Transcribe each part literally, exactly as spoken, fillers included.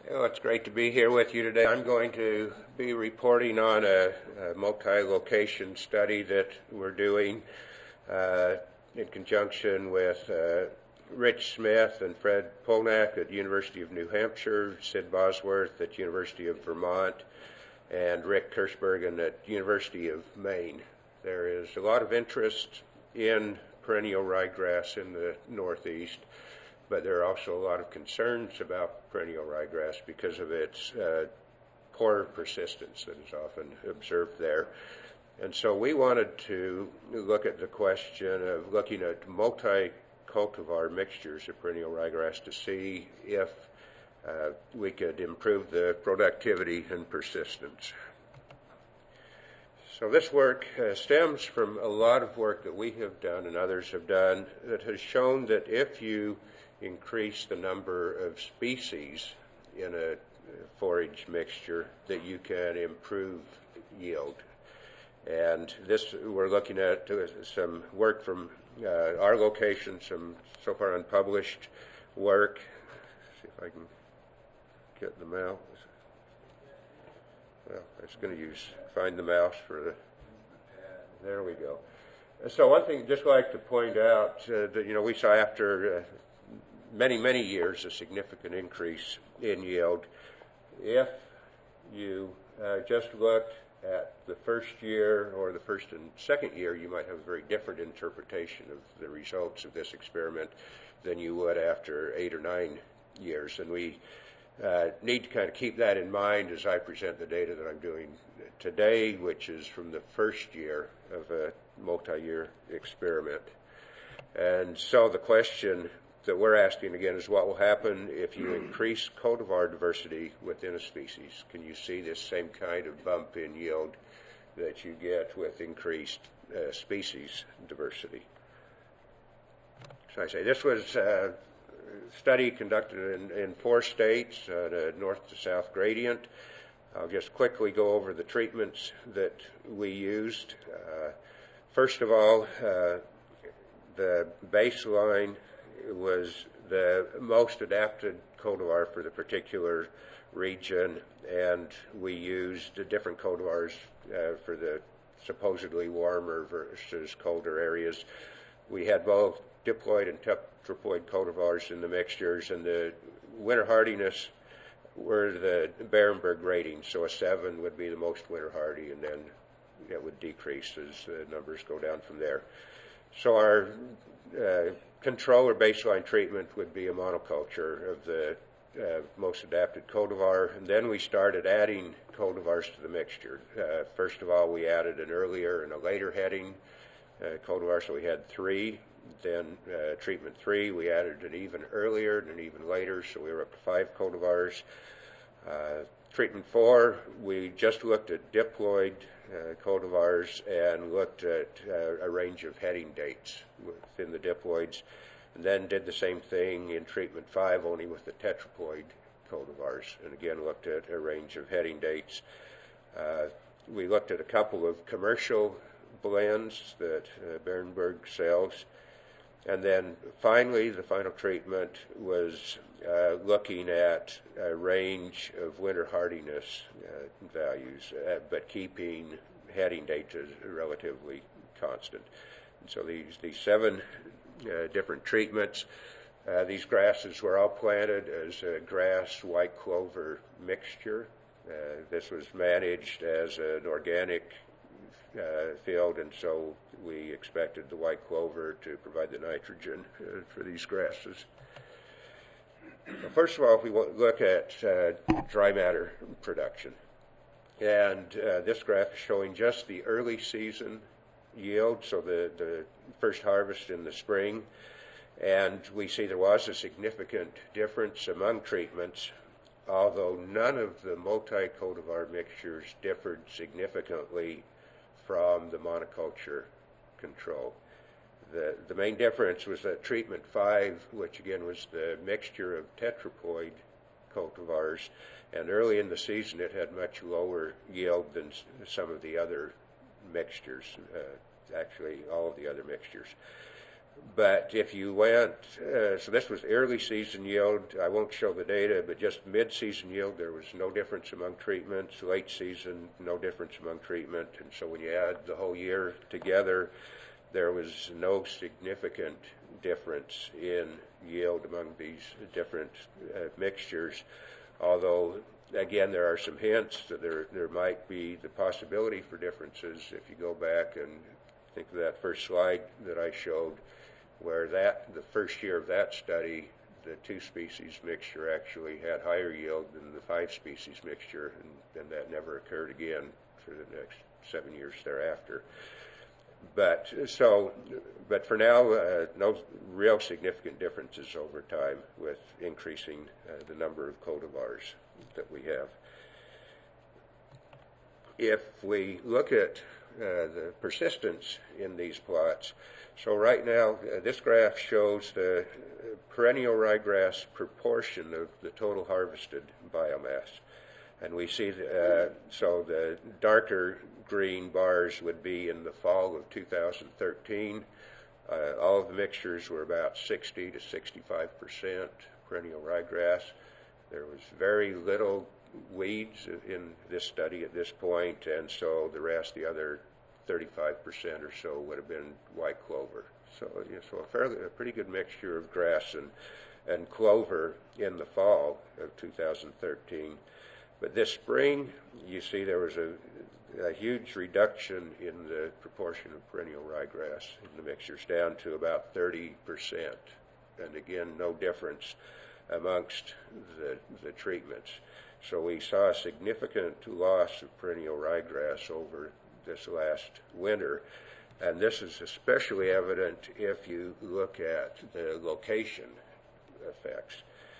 Well, it's great to be here with you today. I'm going to be reporting on a, a multi-location study that we're doing uh, in conjunction with uh, Rich Smith and Fred Polnack at University of New Hampshire, Sid Bosworth at University of Vermont, and Rick Kirschbergen at University of Maine. There is a lot of interest in perennial ryegrass in the Northeast, but there are also a lot of concerns about perennial ryegrass because of its uh, poor persistence that is often observed there. And so we wanted to look at the question of looking at multi-cultivar mixtures of perennial ryegrass to see if uh, we could improve the productivity and persistence. So this work uh, stems from a lot of work that we have done and others have done that has shown that if you increase the number of species in a forage mixture, that you can improve yield. And this, we're looking at some work from uh, our location, some so far unpublished work. See if I can get the mouse. Well, I was going to use, find the mouse for the, there we go. So one thing I'd just like to point out uh, that, you know, we saw after uh, many, many years a significant increase in yield. If you uh, just looked at the first year or the first and second year, you might have a very different interpretation of the results of this experiment than you would after eight or nine years. And we uh, need to kind of keep that in mind as I present the data that I'm doing today, which is from the first year of a multi-year experiment. And so the question that we're asking again is what will happen if you increase cultivar diversity within a species? Can you see this same kind of bump in yield that you get with increased uh, species diversity? So I say this was a study conducted in, in four states, uh, the north to south gradient. I'll just quickly go over the treatments that we used. Uh, first of all, uh, the baseline was the most adapted cultivar for the particular region, and we used different cultivars uh, for the supposedly warmer versus colder areas. We had both diploid and tetraploid cultivars in the mixtures, and the winter hardiness were the Barenberg rating, so a seven would be the most winter hardy, and then it would decrease as the numbers go down from there. So our uh, control or baseline treatment would be a monoculture of the uh, most adapted cultivar, and then we started adding cultivars to the mixture. Uh, first of all, we added an earlier and a later heading uh, cultivar, so we had three. Then uh, treatment three, we added an even earlier and an even later, so we were up to five cultivars. Uh, treatment four, we just looked at diploid uh, cultivars and looked at uh, a range of heading dates within the diploids, and then did the same thing in treatment five, only with the tetraploid cultivars, and again looked at a range of heading dates. Uh, we looked at a couple of commercial blends that uh, Barenberg sells. And then finally, the final treatment was uh, looking at a range of winter hardiness uh, values, uh, but keeping heading dates relatively constant. And so these, these seven uh, different treatments, uh, these grasses were all planted as a grass white clover mixture. Uh, this was managed as an organic Uh, field, and so we expected the white clover to provide the nitrogen uh, for these grasses. Well, first of all, if we look at uh, dry matter production, and uh, this graph is showing just the early season yield, so the, the first harvest in the spring, and we see there was a significant difference among treatments, although none of the multi-cultivar mixtures differed significantly from the monoculture control. The, the main difference was that treatment five, which again was the mixture of tetraploid cultivars, and early in the season it had much lower yield than some of the other mixtures, uh, actually all of the other mixtures. But if you went, uh, so this was early season yield. I won't show the data, but just mid-season yield, there was no difference among treatments. Late season, no difference among treatment. And so when you add the whole year together, there was no significant difference in yield among these different uh, mixtures. Although, again, there are some hints that there there might be the possibility for differences if you go back and think of that first slide that I showed, where that the first year of that study, the two species mixture actually had higher yield than the five species mixture, and then that never occurred again for the next seven years thereafter. But so, but for now, uh, no real significant differences over time with increasing uh, the number of cultivars that we have. If we look at uh, the persistence in these plots, so right now, uh, this graph shows the perennial ryegrass proportion of the total harvested biomass. And we see, uh, so the darker green bars would be in the fall of two thousand thirteen. Uh, all of the mixtures were about sixty to sixty-five percent perennial ryegrass. There was very little weeds in this study at this point, and so the rest, the other thirty-five percent or so, would have been white clover. So, you know, so a fairly, a pretty good mixture of grass and, and clover in the fall of two thousand thirteen. But this spring, you see there was a, a huge reduction in the proportion of perennial ryegrass in the mixtures, down to about thirty percent. And again, no difference amongst the, the treatments. So we saw a significant loss of perennial ryegrass over this last winter. And this is especially evident if you look at the location effects.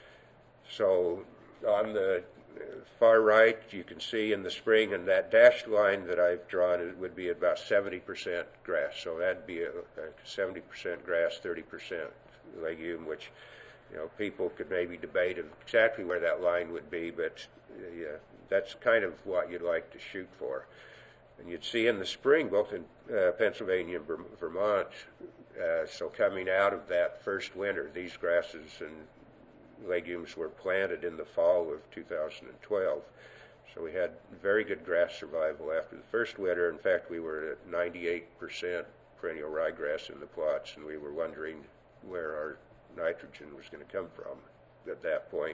So on the far right, you can see in the spring, and that dashed line that I've drawn, it would be about seventy percent grass. So that'd be a, a seventy percent grass, thirty percent legume, which, you know, people could maybe debate exactly where that line would be, but uh, yeah, that's kind of what you'd like to shoot for. And you'd see in the spring, both in uh, Pennsylvania and Vermont, uh, so coming out of that first winter, these grasses and legumes were planted in the fall of two thousand twelve. So we had very good grass survival after the first winter. In fact, we were at ninety-eight percent perennial ryegrass in the plots, and we were wondering where our nitrogen was going to come from at that point.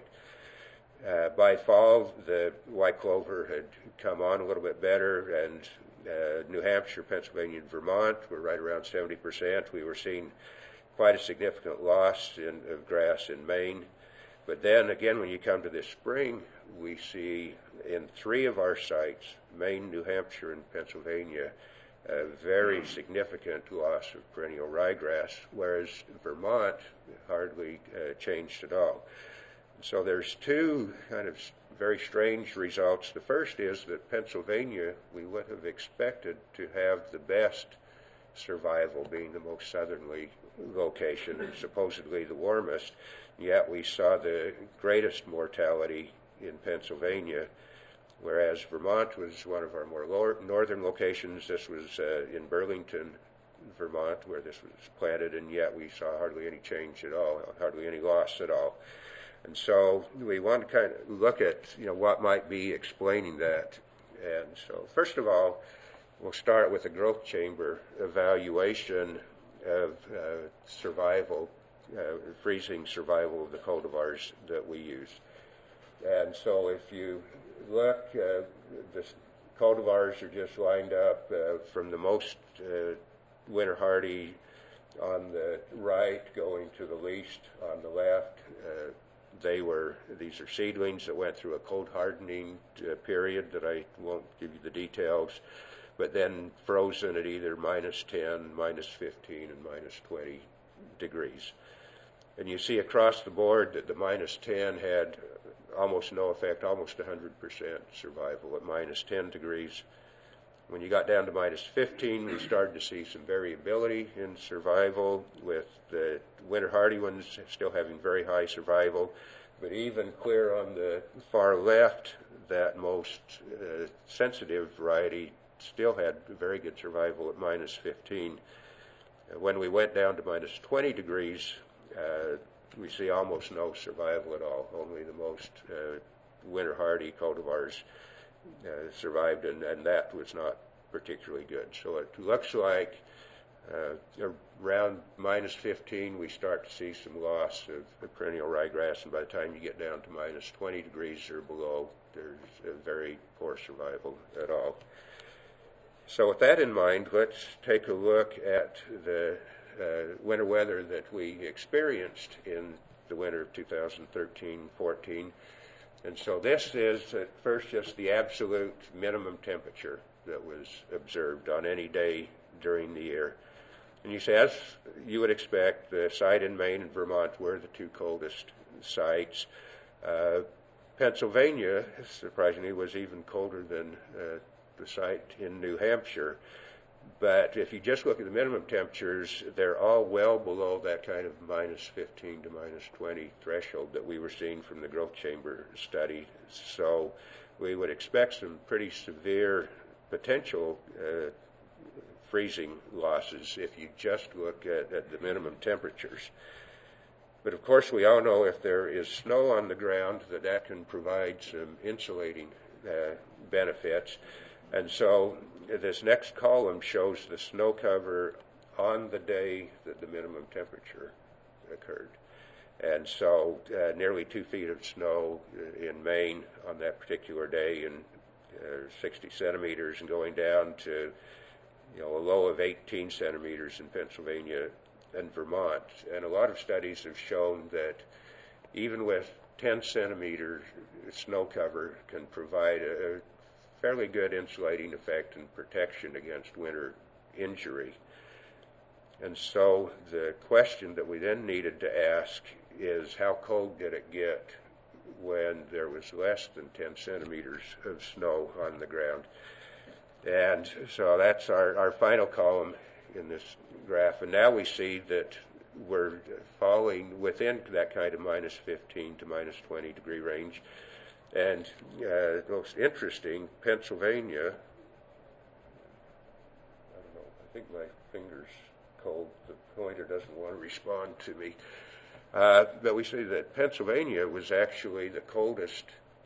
Uh, by fall, the white clover had come on a little bit better, and uh, New Hampshire, Pennsylvania, and Vermont were right around seventy percent. We were seeing quite a significant loss in, of grass in Maine. But then again, when you come to this spring, we see in three of our sites, Maine, New Hampshire, and Pennsylvania, a very significant loss of perennial ryegrass, whereas Vermont hardly uh, changed at all. So there's two kind of very strange results. The first is that Pennsylvania, we would have expected to have the best survival, being the most southerly location and supposedly the warmest, yet we saw the greatest mortality in Pennsylvania, whereas Vermont was one of our more lower, northern locations. This was uh, in Burlington, Vermont, where this was planted, and yet we saw hardly any change at all, hardly any loss at all. And so we want to kind of look at, you know, what might be explaining that. And so first of all, we'll start with a growth chamber evaluation of uh, survival, uh, freezing survival of the cultivars that we use. And so if you look, uh, the cultivars are just lined up uh, from the most uh, winter hardy on the right going to the least on the left. Uh, they were, these are seedlings that went through a cold hardening uh, period that I won't give you the details, but then frozen at either minus ten, minus fifteen, and minus twenty degrees. And you see across the board that the minus ten had almost no effect, almost one hundred percent survival at minus ten degrees. When you got down to minus fifteen, we started to see some variability in survival, with the winter hardy ones still having very high survival. But even clear on the far left, that most uh, sensitive variety still had very good survival at minus fifteen. When we went down to minus twenty degrees, uh, we see almost no survival at all. Only the most uh, winter hardy cultivars uh, survived, and, and that was not particularly good. So it looks like uh, around minus fifteen we start to see some loss of the perennial ryegrass, and by the time you get down to minus twenty degrees or below, there's a very poor survival at all. So with that in mind, let's take a look at the uh, winter weather that we experienced in the winter of two thousand thirteen fourteen. And so this is at first just the absolute minimum temperature that was observed on any day during the year. And you say, as you would expect, the site in Maine and Vermont were the two coldest sites. Uh, Pennsylvania, surprisingly, was even colder than uh, the site in New Hampshire. But if you just look at the minimum temperatures, they're all well below that kind of minus fifteen to minus twenty threshold that we were seeing from the growth chamber study. So we would expect some pretty severe potential uh, freezing losses if you just look at, at the minimum temperatures. But of course, we all know if there is snow on the ground, that that can provide some insulating uh, benefits. And so this next column shows the snow cover on the day that the minimum temperature occurred. And so uh, nearly two feet of snow in Maine on that particular day, and uh, sixty centimeters, and going down to, you know, a low of eighteen centimeters in Pennsylvania and Vermont. And a lot of studies have shown that even with ten centimeter snow cover can provide a, a fairly good insulating effect and protection against winter injury. And so the question that we then needed to ask is, how cold did it get when there was less than ten centimeters of snow on the ground? And so that's our, our final column in this graph. And now we see that we're falling within that kind of minus fifteen to minus twenty degree range. And uh, most interesting, Pennsylvania, I don't know, I think my finger's cold. The pointer doesn't want to respond to me. Uh, but we see that Pennsylvania was actually the coldest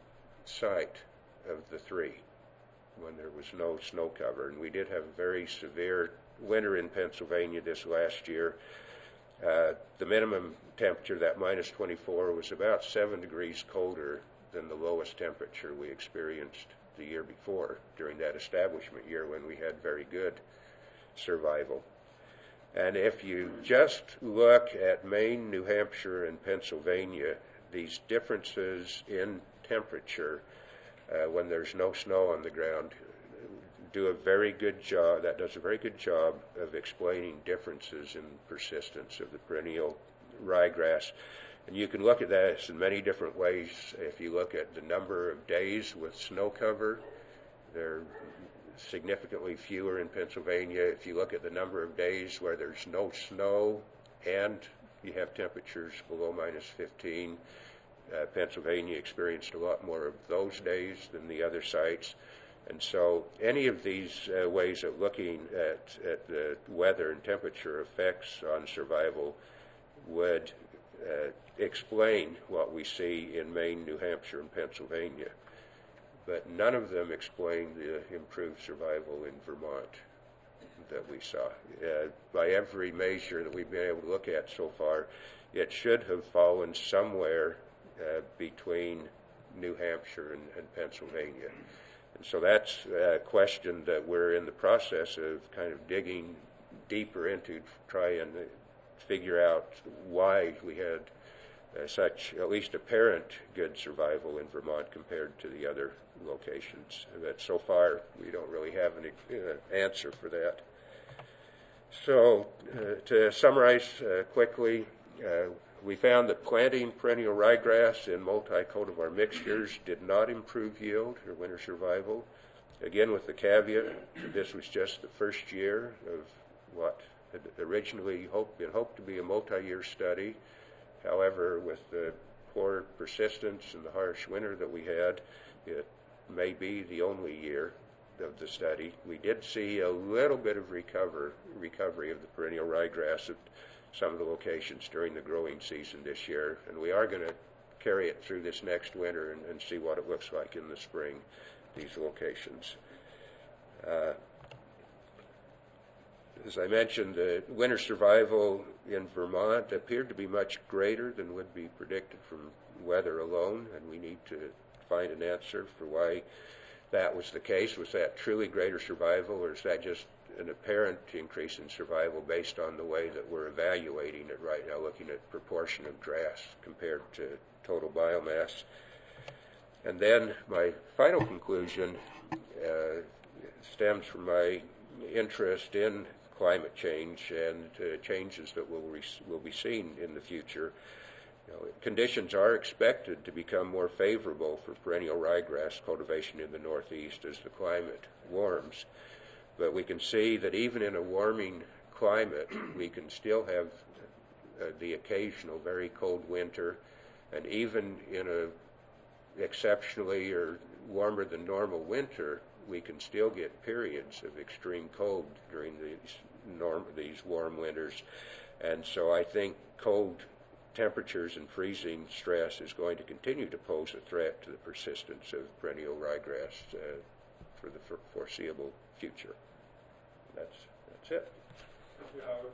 site of the three when there was no snow cover. And we did have a very severe winter in Pennsylvania this last year. Uh, the minimum temperature, that minus twenty-four, was about seven degrees colder than the lowest temperature we experienced the year before during that establishment year when we had very good survival. And if you just look at Maine, New Hampshire, and Pennsylvania, these differences in temperature uh, when there's no snow on the ground do a very good job, that does a very good job of explaining differences in persistence of the perennial ryegrass. And you can look at that in many different ways. If you look at the number of days with snow cover, they're significantly fewer in Pennsylvania. If you look at the number of days where there's no snow and you have temperatures below minus fifteen, uh, Pennsylvania experienced a lot more of those days than the other sites. And so any of these uh, ways of looking at, at the weather and temperature effects on survival would uh, explain what we see in Maine, New Hampshire, and Pennsylvania. But none of them explain the improved survival in Vermont that we saw. Uh, by every measure that we've been able to look at so far, it should have fallen somewhere uh, between New Hampshire and, and Pennsylvania. And so that's a question that we're in the process of kind of digging deeper into to try and figure out why we had uh, such at least apparent good survival in Vermont compared to the other locations. But so far, we don't really have any uh, answer for that. So uh, to summarize uh, quickly, uh, we found that planting perennial ryegrass in multi-cultivar mixtures did not improve yield or winter survival. Again, with the caveat, this was just the first year of what had originally hoped, been hoped to be a multi-year study. However, with the poor persistence and the harsh winter that we had, it may be the only year of the study, we did see a little bit of recover, recovery of the perennial ryegrass at some of the locations during the growing season this year, and we are going to carry it through this next winter and, and see what it looks like in the spring, these locations. Uh, as I mentioned, the winter survival in Vermont appeared to be much greater than would be predicted from weather alone, and we need to find an answer for why that was the case. Was that truly greater survival, or is that just an apparent increase in survival based on the way that we're evaluating it right now, looking at proportion of grass compared to total biomass? And then my final conclusion uh, stems from my interest in climate change and uh, changes that will, re- will be seen in the future. You know, conditions are expected to become more favorable for perennial ryegrass cultivation in the Northeast as the climate warms. But we can see that even in a warming climate, we can still have uh, the occasional very cold winter, and even in a exceptionally or warmer than normal winter, we can still get periods of extreme cold during these norm these warm winters. And so I think cold temperatures and freezing stress is going to continue to pose a threat to the persistence of perennial ryegrass uh, for the for foreseeable future. That's that's it. Thank you, Howard.